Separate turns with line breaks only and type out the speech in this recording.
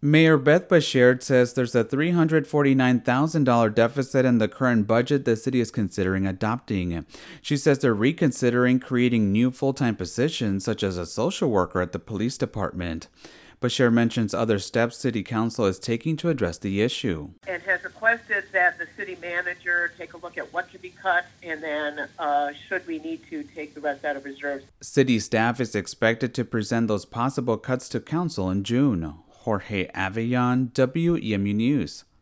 Mayor Beth Bashir says there's a $349,000 deficit in the current budget the city is considering adopting. She says they're reconsidering creating new full-time positions, such as a social worker at the police department. Bashir mentions other steps City Council is taking to address the issue.
And has requested that the city manager take a look at what can be cut, and then should we need to take the rest out of reserves.
City staff is expected to present those possible cuts to council in June. Jorge Avellon, WEMU News.